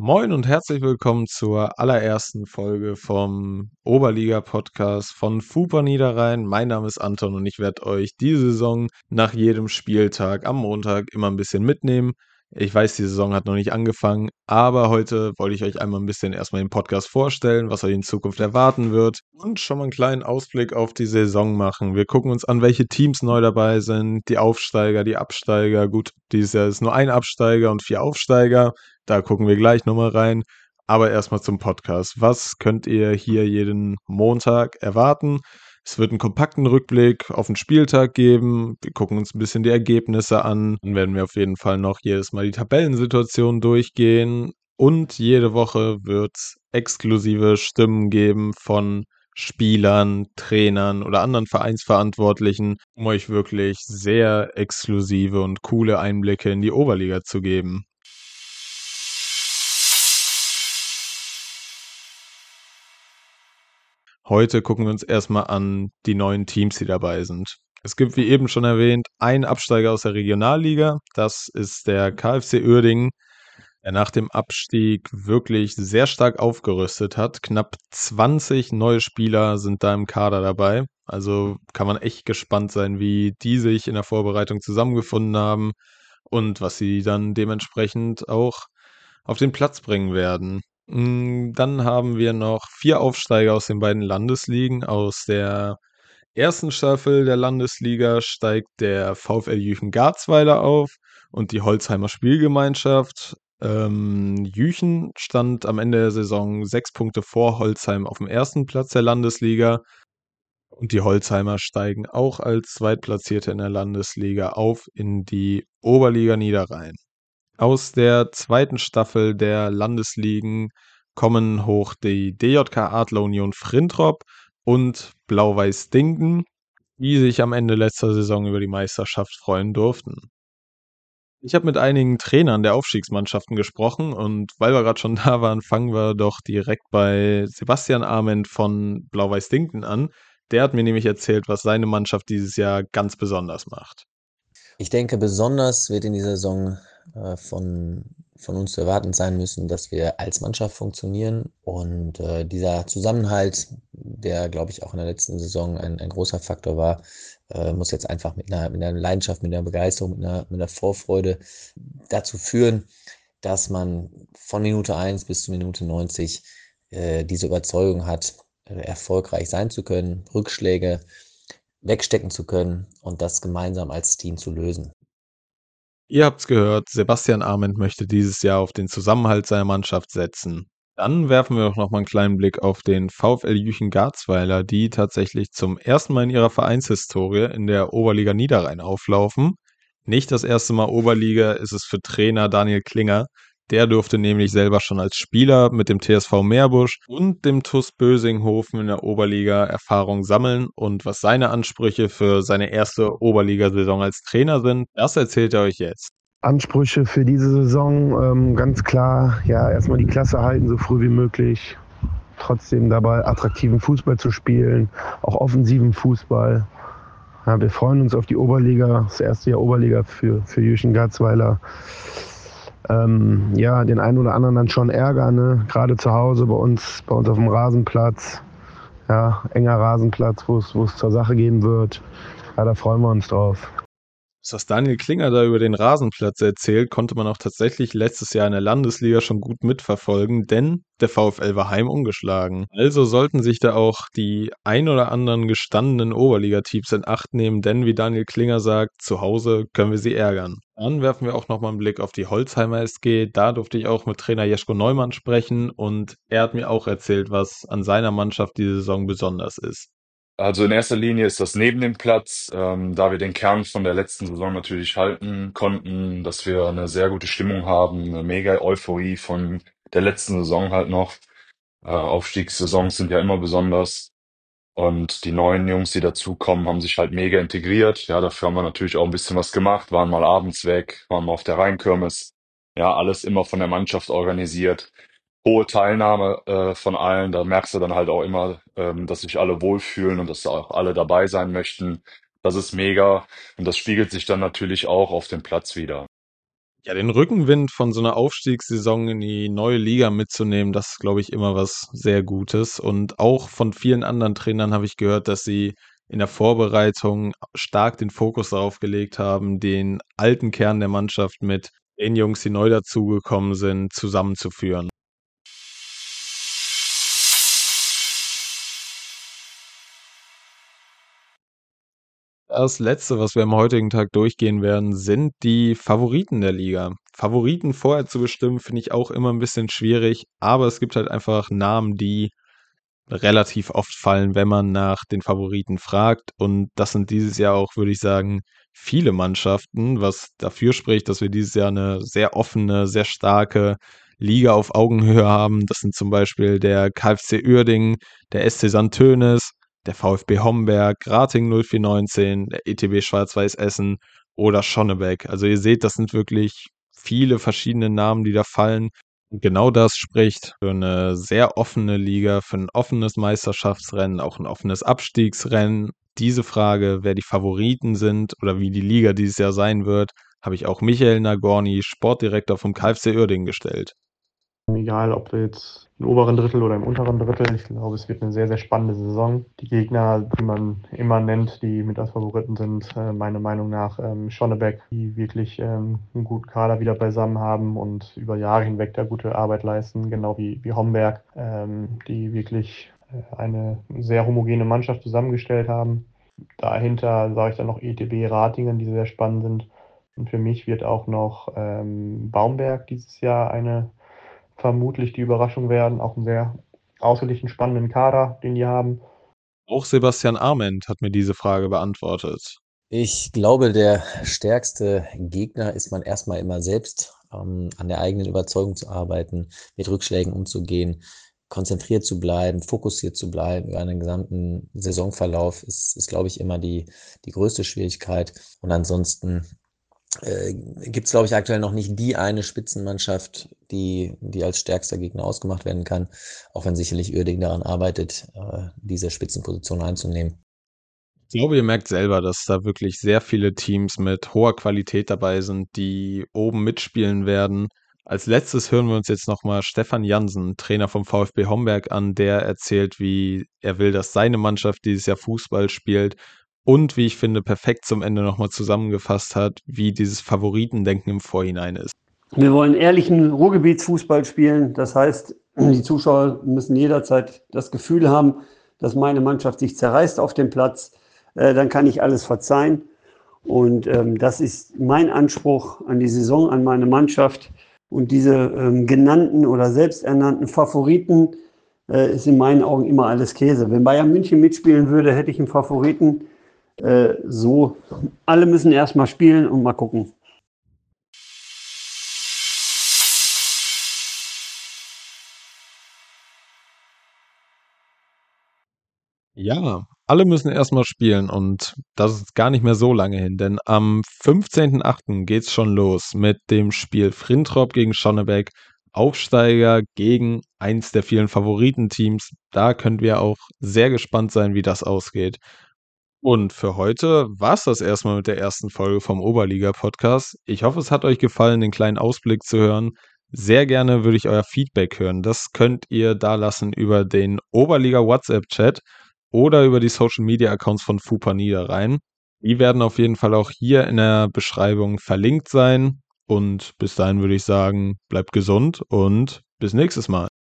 Moin und herzlich willkommen zur allerersten Folge vom Oberliga-Podcast von FUPA Niederrhein. Mein Name ist Anton und ich werde euch diese Saison nach jedem Spieltag am Montag immer ein bisschen mitnehmen. Ich weiß, die Saison hat noch nicht angefangen, aber heute wollte ich euch einmal ein bisschen erstmal den Podcast vorstellen, was euch in Zukunft erwarten wird und schon mal einen kleinen Ausblick auf die Saison machen. Wir gucken uns an, welche Teams neu dabei sind, die Aufsteiger, die Absteiger. Gut, dieses Jahr ist nur ein Absteiger und 4 Aufsteiger. Da gucken wir gleich nochmal rein. Aber erstmal zum Podcast. Was könnt ihr hier jeden Montag erwarten? Es wird einen kompakten Rückblick auf den Spieltag geben. Wir gucken uns ein bisschen die Ergebnisse an. Dann werden wir auf jeden Fall noch jedes Mal die Tabellensituation durchgehen. Und jede Woche wird es exklusive Stimmen geben von Spielern, Trainern oder anderen Vereinsverantwortlichen, um euch wirklich sehr exklusive und coole Einblicke in die Oberliga zu geben. Heute gucken wir uns erstmal an die neuen Teams, die dabei sind. Es gibt, wie eben schon erwähnt, einen Absteiger aus der Regionalliga. Das ist der KfC Uerdingen, der nach dem Abstieg wirklich sehr stark aufgerüstet hat. Knapp 20 neue Spieler sind da im Kader dabei. Also kann man echt gespannt sein, wie die sich in der Vorbereitung zusammengefunden haben und was sie dann dementsprechend auch auf den Platz bringen werden. Dann haben wir noch 4 Aufsteiger aus den beiden Landesligen. Aus der ersten Staffel der Landesliga steigt der VfL Jüchen-Garzweiler auf und die Holzheimer Spielgemeinschaft. Jüchen stand am Ende der Saison 6 Punkte vor Holzheim auf dem ersten Platz der Landesliga und die Holzheimer steigen auch als Zweitplatzierte in der Landesliga auf in die Oberliga Niederrhein. Aus der zweiten Staffel der Landesligen kommen hoch die DJK Adler Union Frintrop und Blau-Weiß Dingen, die sich am Ende letzter Saison über die Meisterschaft freuen durften. Ich habe mit einigen Trainern der Aufstiegsmannschaften gesprochen und weil wir gerade schon da waren, fangen wir doch direkt bei Sebastian Ament von Blau-Weiß Dingen an. Der hat mir nämlich erzählt, was seine Mannschaft dieses Jahr ganz besonders macht. Ich denke, besonders wird in dieser Saison von uns zu erwarten sein müssen, dass wir als Mannschaft funktionieren und dieser Zusammenhalt, der, glaube ich, auch in der letzten Saison ein großer Faktor war, muss jetzt einfach mit einer Leidenschaft, mit einer Begeisterung, mit einer Vorfreude dazu führen, dass man von Minute 1 bis zur Minute 90 diese Überzeugung hat, erfolgreich sein zu können, Rückschläge wegstecken zu können und das gemeinsam als Team zu lösen. Ihr habt's gehört, Sebastian Ament möchte dieses Jahr auf den Zusammenhalt seiner Mannschaft setzen. Dann werfen wir auch noch mal einen kleinen Blick auf den VfL Jüchen-Garzweiler, die tatsächlich zum ersten Mal in ihrer Vereinshistorie in der Oberliga Niederrhein auflaufen. Nicht das erste Mal Oberliga ist es für Trainer Daniel Klinger. Der durfte nämlich selber schon als Spieler mit dem TSV Meerbusch und dem TuS Bösinghofen in der Oberliga Erfahrung sammeln. Und was seine Ansprüche für seine erste Oberligasaison als Trainer sind, das erzählt er euch jetzt. Ansprüche für diese Saison ganz klar, ja, erstmal die Klasse halten, so früh wie möglich. Trotzdem dabei attraktiven Fußball zu spielen, auch offensiven Fußball. Ja, wir freuen uns auf die Oberliga, das erste Jahr Oberliga für Jüchen Garzweiler. Ja, den einen oder anderen dann schon Ärger, ne? Gerade zu Hause bei uns auf dem Rasenplatz. Ja, enger Rasenplatz, wo es zur Sache gehen wird. Ja, da freuen wir uns drauf. Das, was Daniel Klinger da über den Rasenplatz erzählt, konnte man auch tatsächlich letztes Jahr in der Landesliga schon gut mitverfolgen, denn der VfL war heim ungeschlagen. Also sollten sich da auch die ein oder anderen gestandenen Oberligateams in Acht nehmen, denn wie Daniel Klinger sagt, zu Hause können wir sie ärgern. Dann werfen wir auch nochmal einen Blick auf die Holzheimer SG. Da durfte ich auch mit Trainer Jeschko Neumann sprechen und er hat mir auch erzählt, was an seiner Mannschaft diese Saison besonders ist. Also in erster Linie ist das neben dem Platz, da wir den Kern von der letzten Saison natürlich halten konnten, dass wir eine sehr gute Stimmung haben, eine mega Euphorie von der letzten Saison halt noch. Aufstiegssaisons sind ja immer besonders. Und die neuen Jungs, die dazukommen, haben sich halt mega integriert. Ja, dafür haben wir natürlich auch ein bisschen was gemacht, waren mal abends weg, waren mal auf der Rheinkirmes. Ja, alles immer von der Mannschaft organisiert. Hohe Teilnahme von allen. Da merkst du dann halt auch immer, dass sich alle wohlfühlen und dass auch alle dabei sein möchten. Das ist mega und das spiegelt sich dann natürlich auch auf dem Platz wieder. Ja, den Rückenwind von so einer Aufstiegssaison in die neue Liga mitzunehmen, das ist, glaube ich, immer was sehr Gutes. Und auch von vielen anderen Trainern habe ich gehört, dass sie in der Vorbereitung stark den Fokus darauf gelegt haben, den alten Kern der Mannschaft mit den Jungs, die neu dazugekommen sind, zusammenzuführen. Das Letzte, was wir am heutigen Tag durchgehen werden, sind die Favoriten der Liga. Favoriten vorher zu bestimmen, finde ich auch immer ein bisschen schwierig, aber es gibt halt einfach Namen, die relativ oft fallen, wenn man nach den Favoriten fragt. Und das sind dieses Jahr auch, würde ich sagen, viele Mannschaften, was dafür spricht, dass wir dieses Jahr eine sehr offene, sehr starke Liga auf Augenhöhe haben. Das sind zum Beispiel der KfC Uerdingen, der SC St. Tönis, der VfB Homberg, Rating 0419, der ETB Schwarz-Weiß Essen oder Schonnebeck. Also ihr seht, das sind wirklich viele verschiedene Namen, die da fallen. Und genau das spricht für eine sehr offene Liga, für ein offenes Meisterschaftsrennen, auch ein offenes Abstiegsrennen. Diese Frage, wer die Favoriten sind oder wie die Liga dieses Jahr sein wird, habe ich auch Michael Nagorny, Sportdirektor vom KfC Uerdingen, gestellt. Egal, ob jetzt im oberen Drittel oder im unteren Drittel. Ich glaube, es wird eine sehr, sehr spannende Saison. Die Gegner, die man immer nennt, die mit als Favoriten sind, meiner Meinung nach Schonnebeck, die wirklich einen guten Kader wieder beisammen haben und über Jahre hinweg da gute Arbeit leisten, genau wie Homberg, die wirklich eine sehr homogene Mannschaft zusammengestellt haben. Dahinter sage ich dann noch ETB Ratingen, die sehr spannend sind. Und für mich wird auch noch Baumberg dieses Jahr vermutlich die Überraschung werden. Auch einen sehr ausgeglichen spannenden Kader, den die haben. Auch Sebastian Arment hat mir diese Frage beantwortet. Ich glaube, der stärkste Gegner ist man erstmal immer selbst, an der eigenen Überzeugung zu arbeiten, mit Rückschlägen umzugehen, konzentriert zu bleiben, fokussiert zu bleiben über einen gesamten Saisonverlauf ist, glaube ich, immer die größte Schwierigkeit. Und ansonsten gibt es, glaube ich, aktuell noch nicht die eine Spitzenmannschaft, die als stärkster Gegner ausgemacht werden kann, auch wenn sicherlich Uerdingen daran arbeitet, diese Spitzenposition einzunehmen. Ich glaube, ihr merkt selber, dass da wirklich sehr viele Teams mit hoher Qualität dabei sind, die oben mitspielen werden. Als letztes hören wir uns jetzt nochmal Stefan Jansen, Trainer vom VfB Homberg, an, der erzählt, wie er will, dass seine Mannschaft dieses Jahr Fußball spielt und, wie ich finde, perfekt zum Ende nochmal zusammengefasst hat, wie dieses Favoritendenken im Vorhinein ist. Wir wollen ehrlichen Ruhrgebietsfußball spielen. Das heißt, die Zuschauer müssen jederzeit das Gefühl haben, dass meine Mannschaft sich zerreißt auf dem Platz. Dann kann ich alles verzeihen. Und das ist mein Anspruch an die Saison, an meine Mannschaft. Und diese genannten oder selbsternannten Favoriten ist in meinen Augen immer alles Käse. Wenn Bayern München mitspielen würde, hätte ich einen Favoriten. So, alle müssen erstmal spielen und mal gucken. Ja, alle müssen erstmal spielen und das ist gar nicht mehr so lange hin, denn am 15.08. geht's schon los mit dem Spiel Frintrop gegen Schonnebeck, Aufsteiger gegen eins der vielen Favoritenteams. Da können wir auch sehr gespannt sein, wie das ausgeht. Und für heute war's das erstmal mit der ersten Folge vom Oberliga-Podcast. Ich hoffe, es hat euch gefallen, den kleinen Ausblick zu hören. Sehr gerne würde ich euer Feedback hören. Das könnt ihr da lassen über den Oberliga-WhatsApp-Chat oder über die Social-Media-Accounts von FUPA Niederrhein. Die werden auf jeden Fall auch hier in der Beschreibung verlinkt sein. Und bis dahin würde ich sagen, bleibt gesund und bis nächstes Mal.